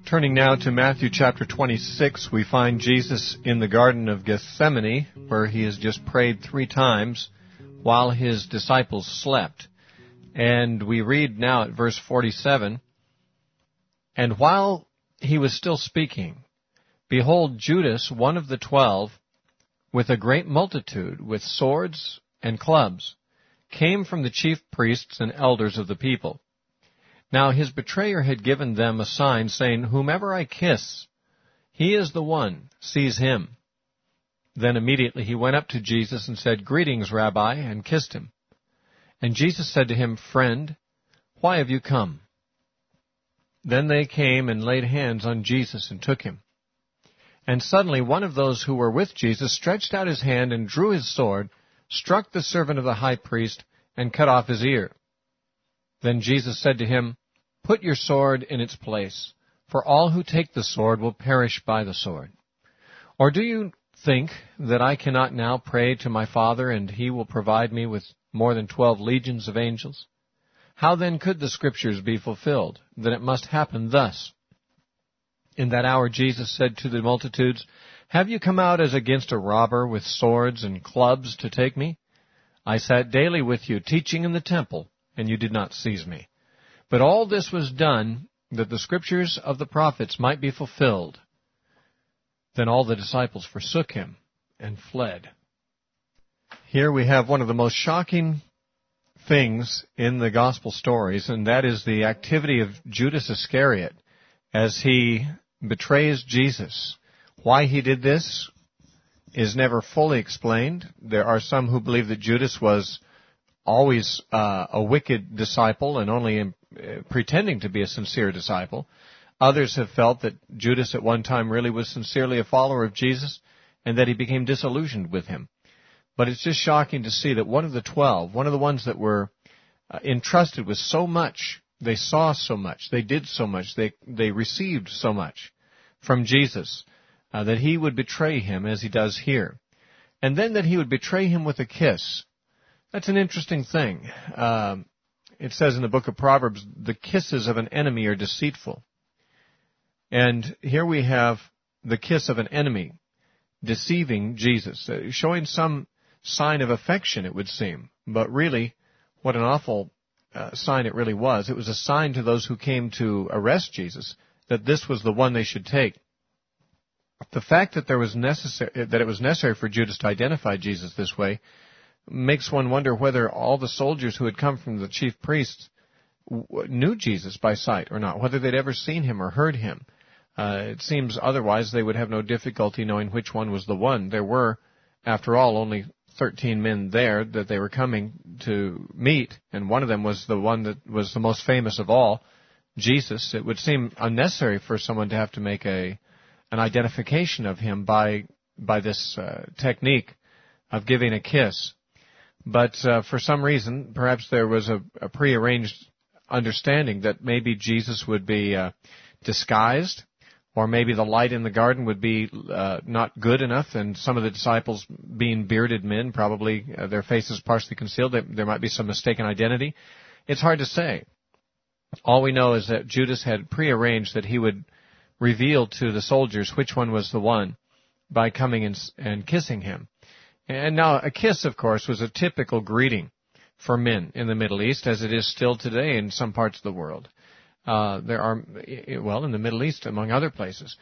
Turning now to Matthew chapter 26, we find Jesus in the Garden of Gethsemane, where he has just prayed 3 times while his disciples slept. And we read now at verse 47, "And while he was still speaking, behold, Judas, one of the 12, with a great multitude, with swords and clubs, came from the chief priests and elders of the people. Now his betrayer had given them a sign, saying, 'Whomever I kiss, he is the one, seize him.' Then immediately he went up to Jesus and said, 'Greetings, Rabbi,' and kissed him. And Jesus said to him, 'Friend, why have you come?' Then they came and laid hands on Jesus and took him. And suddenly one of those who were with Jesus stretched out his hand and drew his sword, struck the servant of the high priest, and cut off his ear. Then Jesus said to him, 'Put your sword in its place, for all who take the sword will perish by the sword. Or do you think that I cannot now pray to my Father, and he will provide me with more than 12 legions of angels? How then could the Scriptures be fulfilled, that it must happen thus?' In that hour Jesus said to the multitudes, 'Have you come out as against a robber with swords and clubs to take me? I sat daily with you, teaching in the temple, and you did not seize me. But all this was done that the Scriptures of the prophets might be fulfilled.' Then all the disciples forsook him and fled." Here we have one of the most shocking things in the gospel stories, and that is the activity of Judas Iscariot as he betrays Jesus. Why he did this is never fully explained. There are some who believe that Judas was always a wicked disciple and only pretending to be a sincere disciple. Others have felt that Judas at one time really was sincerely a follower of Jesus and that he became disillusioned with him. But it's just shocking to see that one of the 12, one of the ones that were entrusted with so much, they saw so much, they did so much, they received so much from Jesus, that he would betray him as he does here. And then that he would betray him with a kiss. That's an interesting thing. It says in the book of Proverbs, the kisses of an enemy are deceitful. And here we have the kiss of an enemy deceiving Jesus, showing some sign of affection, it would seem. But really, what an awful sign it really was. It was a sign to those who came to arrest Jesus that this was the one they should take. The fact that it was necessary for Judas to identify Jesus this way makes one wonder whether all the soldiers who had come from the chief priests knew Jesus by sight or not, whether they'd ever seen him or heard him. It seems otherwise they would have no difficulty knowing which one was the one. There were, after all, only 13 men there that they were coming to meet, and one of them was the one that was the most famous of all, Jesus. It would seem unnecessary for someone to have to make an identification of him by this technique of giving a kiss. But for some reason, perhaps there was a prearranged understanding that maybe Jesus would be disguised, or maybe the light in the garden would be not good enough, and some of the disciples, being bearded men, probably their faces partially concealed, there might be some mistaken identity. It's hard to say. All we know is that Judas had prearranged that he would reveal to the soldiers which one was the one by coming and kissing him. And now, a kiss, of course, was a typical greeting for men in the Middle East, as it is still today in some parts of the world. There are, in the Middle East, among other places,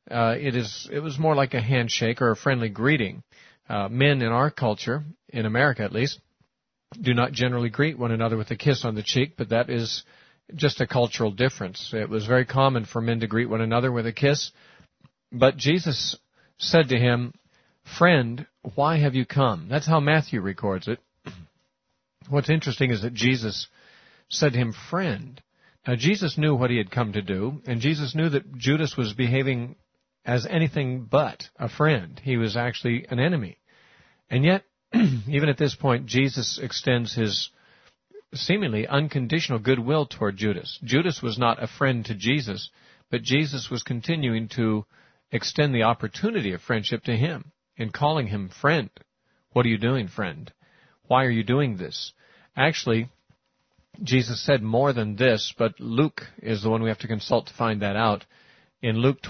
it was more like a handshake or a friendly greeting. Men in our culture, in America at least, do not generally greet one another with a kiss on the cheek, but that is just a cultural difference. It was very common for men to greet one another with a kiss, but Jesus said to him, "Friend, why have you come?" That's how Matthew records it. What's interesting is that Jesus said to him, "Friend." Now, Jesus knew what he had come to do, and Jesus knew that Judas was behaving as anything but a friend. He was actually an enemy. And yet, even at this point, Jesus extends his seemingly unconditional goodwill toward Judas. Judas was not a friend to Jesus, but Jesus was continuing to extend the opportunity of friendship to him in calling him friend. What are you doing, friend? Why are you doing this? Actually, Jesus said more than this, but Luke is the one we have to consult to find that out. In Luke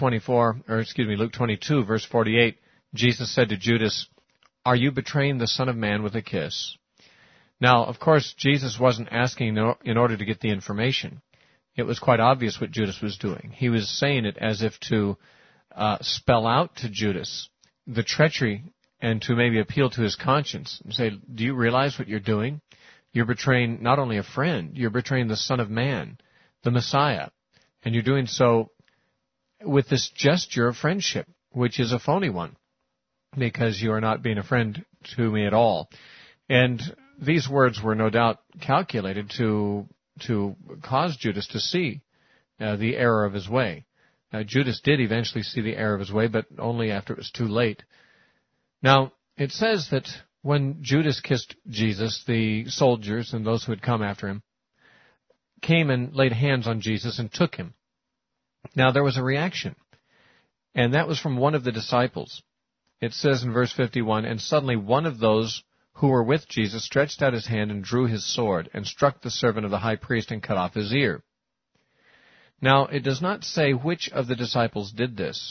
22, verse 48, Jesus said to Judas, "Are you betraying the Son of Man with a kiss?" Now, of course, Jesus wasn't asking in order to get the information. It was quite obvious what Judas was doing. He was saying it as if to spell out to Judas the treachery and to maybe appeal to his conscience and say, do you realize what you're doing? You're betraying not only a friend, you're betraying the Son of Man, the Messiah. And you're doing so with this gesture of friendship, which is a phony one, because you are not being a friend to me at all. And these words were no doubt calculated to cause Judas to see the error of his way. Judas did eventually see the error of his way, but only after it was too late. Now, it says that when Judas kissed Jesus, the soldiers and those who had come after him came and laid hands on Jesus and took him. Now, there was a reaction, and that was from one of the disciples. It says in verse 51, "And suddenly one of those who were with Jesus stretched out his hand and drew his sword and struck the servant of the high priest and cut off his ear." Now, it does not say which of the disciples did this.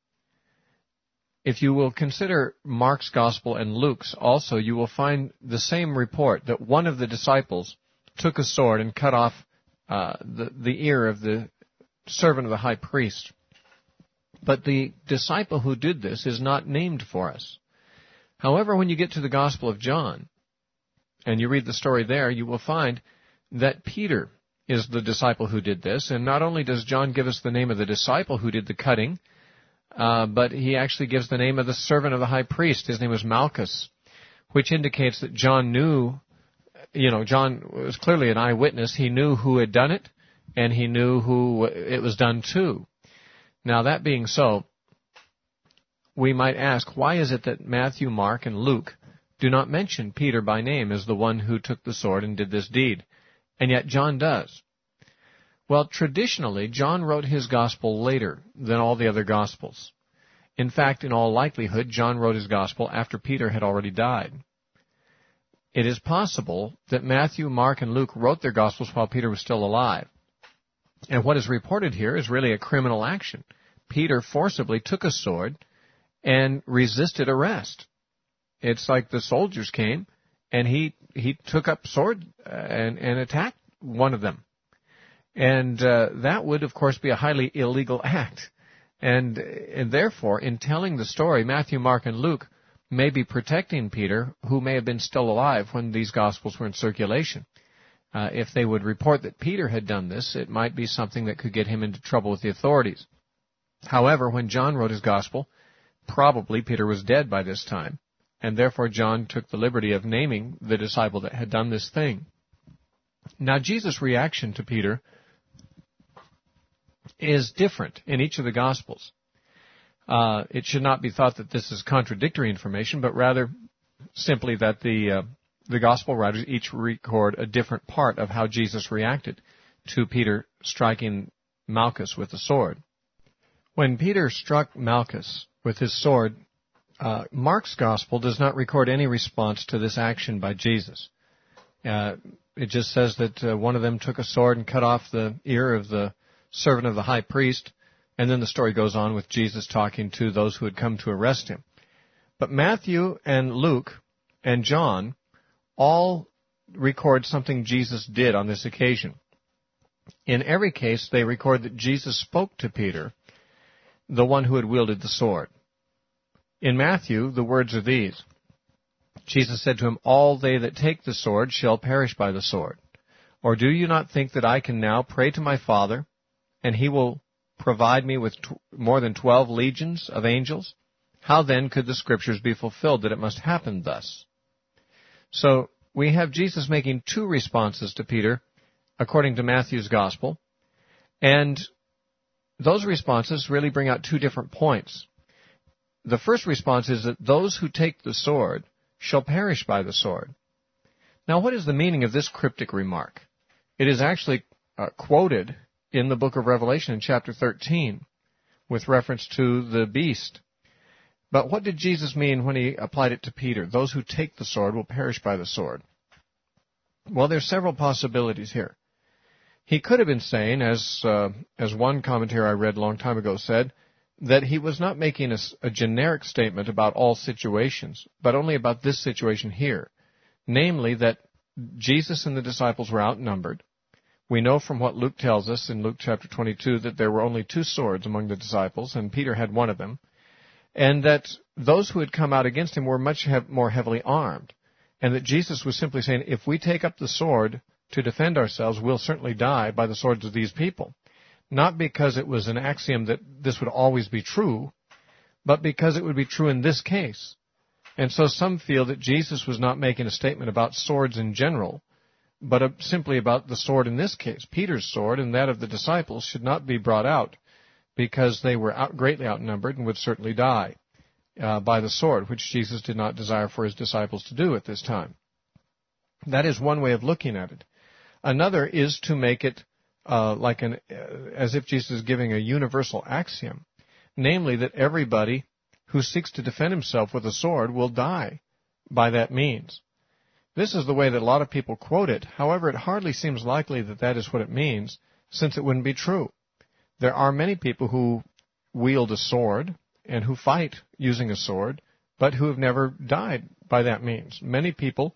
If you will consider Mark's gospel and Luke's also, you will find the same report, that one of the disciples took a sword and cut off the ear of the servant of the high priest. But the disciple who did this is not named for us. However, when you get to the Gospel of John, and you read the story there, you will find that Peter is the disciple who did this. And not only does John give us the name of the disciple who did the cutting, but he actually gives the name of the servant of the high priest. His name was Malchus, which indicates that John knew, John was clearly an eyewitness. He knew who had done it, and he knew who it was done to. Now, that being so, we might ask, why is it that Matthew, Mark, and Luke do not mention Peter by name as the one who took the sword and did this deed, and yet John does? Well, traditionally, John wrote his gospel later than all the other gospels. In fact, in all likelihood, John wrote his gospel after Peter had already died. It is possible that Matthew, Mark, and Luke wrote their gospels while Peter was still alive. And what is reported here is really a criminal action. Peter forcibly took a sword and resisted arrest. It's like the soldiers came, and he took up sword and attacked one of them. And that would, of course, be a highly illegal act. And therefore, in telling the story, Matthew, Mark, and Luke may be protecting Peter, who may have been still alive when these Gospels were in circulation. If they would report that Peter had done this, it might be something that could get him into trouble with the authorities. However, when John wrote his Gospel, probably Peter was dead by this time, and therefore John took the liberty of naming the disciple that had done this thing. Now, Jesus' reaction to Peter is different in each of the Gospels. It should not be thought that this is contradictory information, but rather simply that the Gospel writers each record a different part of how Jesus reacted to Peter striking Malchus with the sword. When Peter struck Malchus with his sword, Mark's Gospel does not record any response to this action by Jesus. It just says that one of them took a sword and cut off the ear of the servant of the high priest, and then the story goes on with Jesus talking to those who had come to arrest him. But Matthew and Luke and John all record something Jesus did on this occasion. In every case, they record that Jesus spoke to Peter, the one who had wielded the sword. In Matthew, the words are these. Jesus said to him, "All they that take the sword shall perish by the sword. Or do you not think that I can now pray to my Father, and he will provide me with more than 12 legions of angels? How then could the Scriptures be fulfilled that it must happen thus?" So we have Jesus making two responses to Peter, according to Matthew's Gospel, and those responses really bring out two different points. The first response is that those who take the sword shall perish by the sword. Now, what is the meaning of this cryptic remark? It is actually quoted in the book of Revelation in chapter 13 with reference to the beast. But what did Jesus mean when he applied it to Peter? Those who take the sword will perish by the sword. Well, there's several possibilities here. He could have been saying, as one commentator I read a long time ago said, that he was not making a generic statement about all situations, but only about this situation here. Namely, that Jesus and the disciples were outnumbered. We know from what Luke tells us in Luke chapter 22 that there were only 2 swords among the disciples, and Peter had one of them, and that those who had come out against him were much more heavily armed, and that Jesus was simply saying, if we take up the sword to defend ourselves, we'll certainly die by the swords of these people. Not because it was an axiom that this would always be true, but because it would be true in this case. And so some feel that Jesus was not making a statement about swords in general, but simply about the sword in this case. Peter's sword and that of the disciples should not be brought out because they were greatly outnumbered and would certainly die by the sword, which Jesus did not desire for his disciples to do at this time. That is one way of looking at it. Another is to make it as if Jesus is giving a universal axiom, namely that everybody who seeks to defend himself with a sword will die by that means. This is the way that a lot of people quote it. However, it hardly seems likely that that is what it means, since it wouldn't be true. There are many people who wield a sword and who fight using a sword, but who have never died by that means. Many people,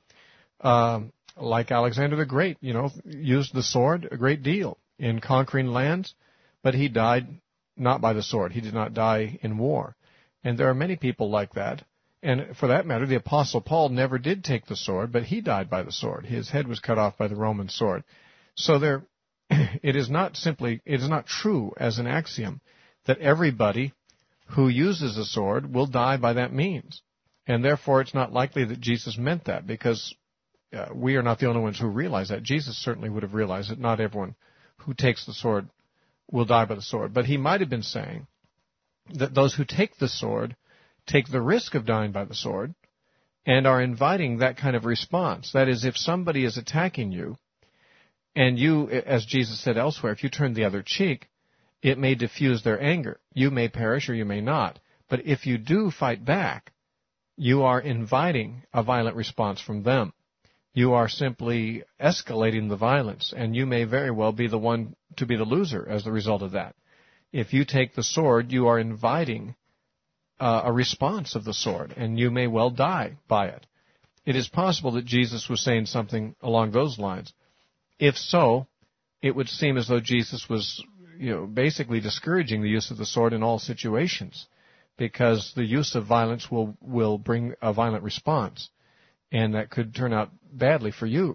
like Alexander the Great, used the sword a great deal in conquering lands, but he died not by the sword. He did not die in war. And there are many people like that. And for that matter, the Apostle Paul never did take the sword, but he died by the sword. His head was cut off by the Roman sword. So it is not true as an axiom that everybody who uses a sword will die by that means. And therefore, it's not likely that Jesus meant that, because we are not the only ones who realize that. Jesus certainly would have realized that not everyone who takes the sword will die by the sword. But he might have been saying that those who take the sword take the risk of dying by the sword and are inviting that kind of response. That is, if somebody is attacking you, and you, as Jesus said elsewhere, if you turn the other cheek, it may diffuse their anger. You may perish or you may not. But if you do fight back, you are inviting a violent response from them. You are simply escalating the violence, and you may very well be the one to be the loser as the result of that. If you take the sword, you are inviting a response of the sword, and you may well die by it. It is possible that Jesus was saying something along those lines. If so, it would seem as though Jesus was, basically discouraging the use of the sword in all situations, because the use of violence will bring a violent response, and that could turn out badly for you.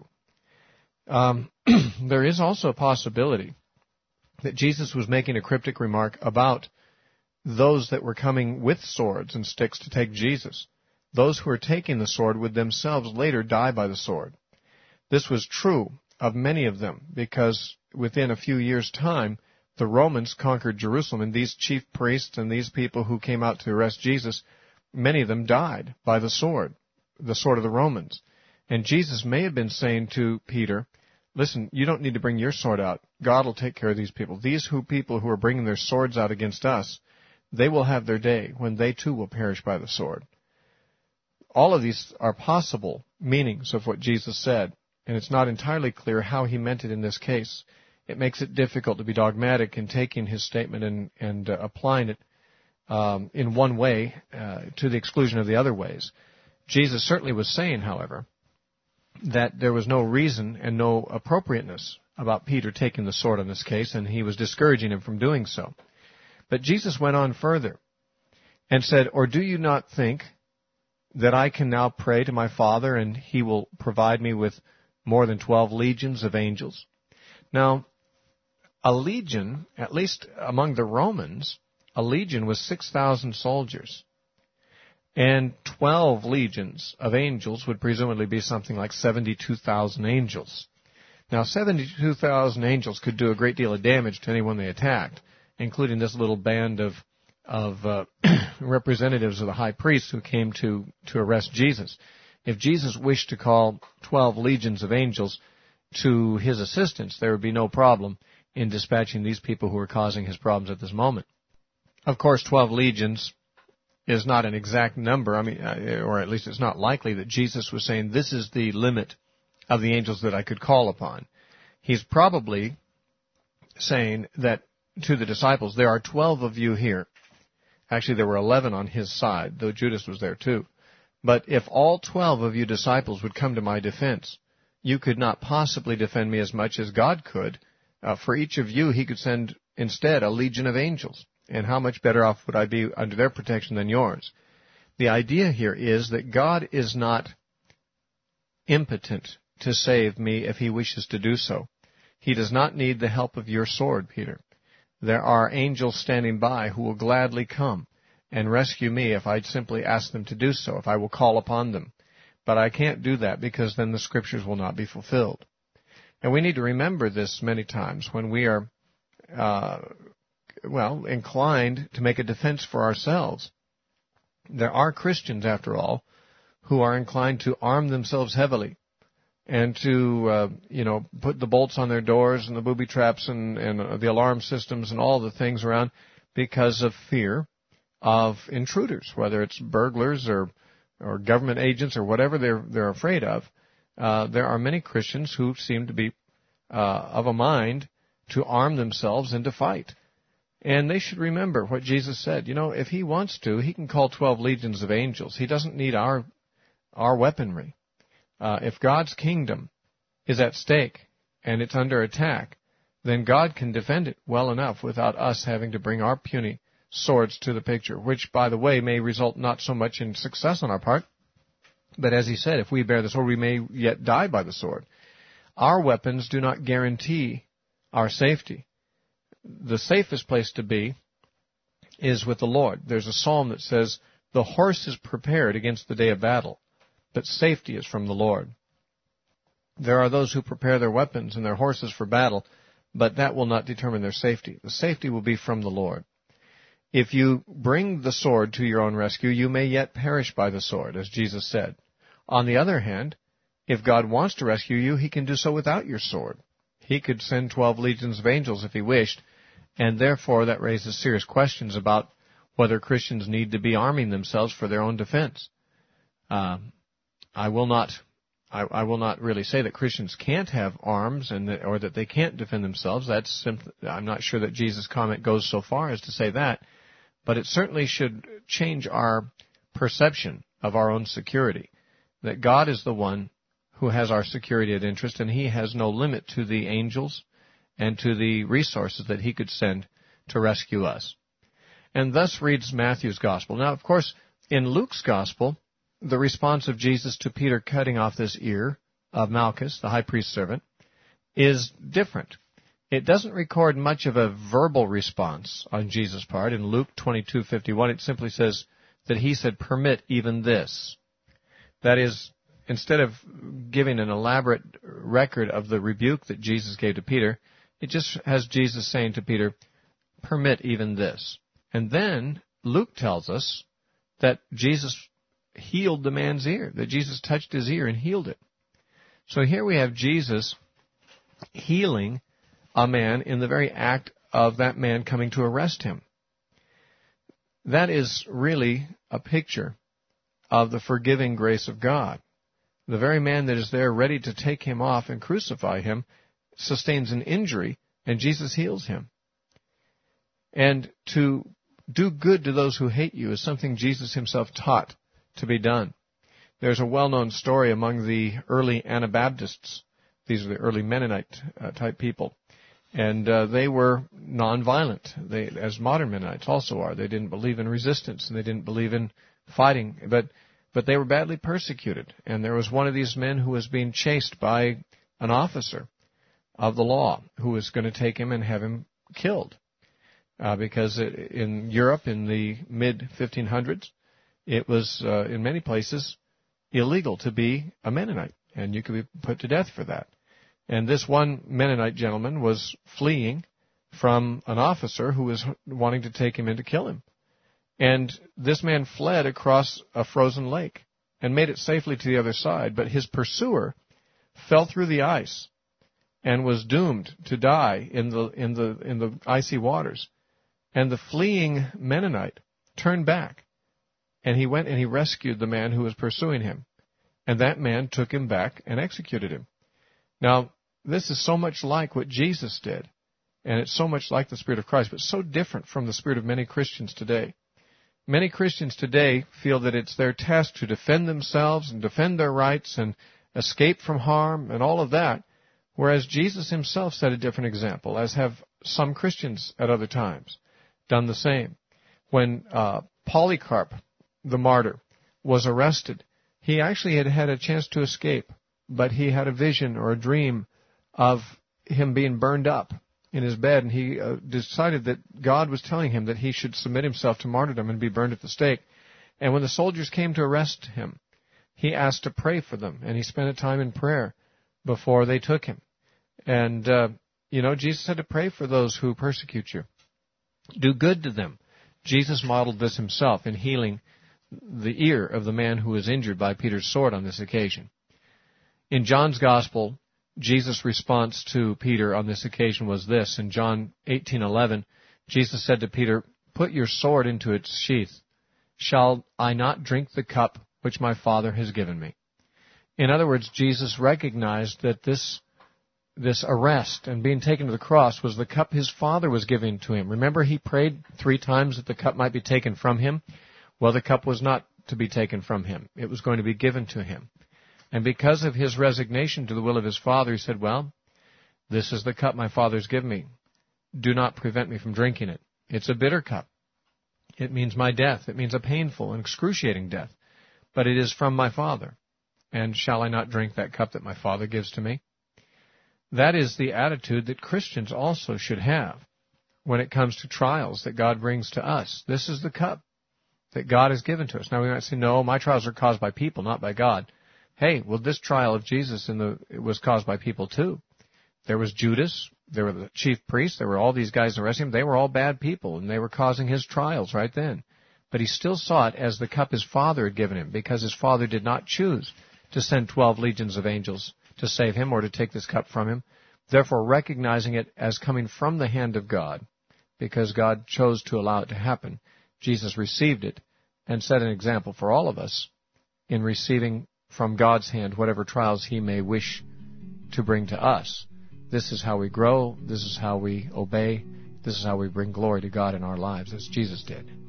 There is also a possibility that Jesus was making a cryptic remark about those that were coming with swords and sticks to take Jesus. Those who were taking the sword would themselves later die by the sword. This was true of many of them, because within a few years' time, the Romans conquered Jerusalem, and these chief priests and these people who came out to arrest Jesus, many of them died by the sword of the Romans. And Jesus may have been saying to Peter, listen, you don't need to bring your sword out. God will take care of these people. These people who are bringing their swords out against us, they will have their day when they too will perish by the sword. All of these are possible meanings of what Jesus said, and it's not entirely clear how he meant it in this case. It makes it difficult to be dogmatic in taking his statement and applying it in one way to the exclusion of the other ways. Jesus certainly was saying, however, that there was no reason and no appropriateness about Peter taking the sword in this case, and he was discouraging him from doing so. But Jesus went on further and said, or do you not think that I can now pray to my Father, and he will provide me with more than 12 legions of angels? Now, a legion, at least among the Romans, a legion was 6,000 soldiers. And 12 legions of angels would presumably be something like 72,000 angels. Now, 72,000 angels could do a great deal of damage to anyone they attacked, including this little band of representatives of the high priests who came to arrest Jesus. If Jesus wished to call 12 legions of angels to his assistance, there would be no problem in dispatching these people who were causing his problems at this moment. Of course, 12 legions is not an exact number, or at least it's not likely that Jesus was saying, this is the limit of the angels that I could call upon. He's probably saying that to the disciples, there are 12 of you here. Actually, there were 11 on his side, though Judas was there too. But if all 12 of you disciples would come to my defense, you could not possibly defend me as much as God could. For each of you, he could send instead a legion of angels. And how much better off would I be under their protection than yours? The idea here is that God is not impotent to save me if he wishes to do so. He does not need the help of your sword, Peter. There are angels standing by who will gladly come and rescue me if I simply ask them to do so, if I will call upon them. But I can't do that because then the Scriptures will not be fulfilled. And we need to remember this many times when we are, inclined to make a defense for ourselves. There are Christians, after all, who are inclined to arm themselves heavily and to, put the bolts on their doors and the booby traps and the alarm systems and all the things around because of fear of intruders, whether it's burglars or government agents or whatever they're afraid of. There are many Christians who seem to be of a mind to arm themselves and to fight. And they should remember what Jesus said. If he wants to, he can call 12 legions of angels. He doesn't need our weaponry. If God's kingdom is at stake and it's under attack, then God can defend it well enough without us having to bring our puny swords to the picture, which, by the way, may result not so much in success on our part, but as he said, if we bear the sword, we may yet die by the sword. Our weapons do not guarantee our safety. The safest place to be is with the Lord. There's a psalm that says, the horse is prepared against the day of battle, but safety is from the Lord. There are those who prepare their weapons and their horses for battle, but that will not determine their safety. The safety will be from the Lord. If you bring the sword to your own rescue, you may yet perish by the sword, as Jesus said. On the other hand, if God wants to rescue you, he can do so without your sword. He could send 12 legions of angels if he wished, and therefore that raises serious questions about whether Christians need to be arming themselves for their own defense. I will not really say that Christians can't have arms or that they can't defend themselves. I'm not sure that Jesus' comment goes so far as to say that, but it certainly should change our perception of our own security, that God is the one who has our security at interest, and he has no limit to the angels and to the resources that he could send to rescue us. And thus reads Matthew's Gospel. Now, of course, in Luke's Gospel, the response of Jesus to Peter cutting off this ear of Malchus, the high priest's servant, is different. It doesn't record much of a verbal response on Jesus' part. In Luke 22:51, it simply says that he said, "Permit even this." That is, instead of giving an elaborate record of the rebuke that Jesus gave to Peter, it just has Jesus saying to Peter, "Permit even this." And then Luke tells us that Jesus healed the man's ear, that Jesus touched his ear and healed it. So here we have Jesus healing a man in the very act of that man coming to arrest him. That is really a picture of the forgiving grace of God. The very man that is there ready to take him off and crucify him sustains an injury, and Jesus heals him. And to do good to those who hate you is something Jesus himself taught to be done. There's a well-known story among the early Anabaptists. These are the early Mennonite type people. And they were nonviolent, as modern Mennonites also are. They didn't believe in resistance, and they didn't believe in fighting. But they were badly persecuted. And there was one of these men who was being chased by an officer of the law who was going to take him and have him killed. Because in Europe in the mid-1500s, it was, in many places, illegal to be a Mennonite, and you could be put to death for that. And this one Mennonite gentleman was fleeing from an officer who was wanting to take him in to kill him. And this man fled across a frozen lake and made it safely to the other side, but his pursuer fell through the ice and was doomed to die in the icy waters. And the fleeing Mennonite turned back, and he went and he rescued the man who was pursuing him. And that man took him back and executed him. Now, this is so much like what Jesus did. And it's so much like the Spirit of Christ, but so different from the spirit of many Christians today. Many Christians today feel that it's their task to defend themselves and defend their rights and escape from harm and all of that, whereas Jesus himself set a different example, as have some Christians at other times done the same. When Polycarp, the martyr, was arrested, he actually had a chance to escape, but he had a vision or a dream of him being burned up in his bed, and he decided that God was telling him that he should submit himself to martyrdom and be burned at the stake. And when the soldiers came to arrest him, he asked to pray for them, and he spent a time in prayer before they took him. And, Jesus had to pray for those who persecute you. Do good to them. Jesus modeled this himself in healing the ear of the man who was injured by Peter's sword on this occasion. In John's Gospel, Jesus' response to Peter on this occasion was this. In John 18:11, Jesus said to Peter, "Put your sword into its sheath. Shall I not drink the cup which my Father has given me?" In other words, Jesus recognized that this arrest and being taken to the cross was the cup his Father was giving to him. Remember, he prayed 3 times that the cup might be taken from him? Well, the cup was not to be taken from him. It was going to be given to him. And because of his resignation to the will of his Father, he said, well, this is the cup my Father's given me. Do not prevent me from drinking it. It's a bitter cup. It means my death. It means a painful and excruciating death. But it is from my Father. And shall I not drink that cup that my Father gives to me? That is the attitude that Christians also should have when it comes to trials that God brings to us. This is the cup that God has given to us. Now we might say, no, my trials are caused by people, not by God. Hey, well, this trial of Jesus it was caused by people too. There was Judas, there were the chief priests, there were all these guys arresting him. They were all bad people, and they were causing his trials right then. But he still saw it as the cup his Father had given him, because his Father did not choose to send 12 legions of angels to save him or to take this cup from him. Therefore, recognizing it as coming from the hand of God, because God chose to allow it to happen, Jesus received it and set an example for all of us in receiving from God's hand whatever trials he may wish to bring to us. This is how we grow. This is how we obey. This is how we bring glory to God in our lives, as Jesus did.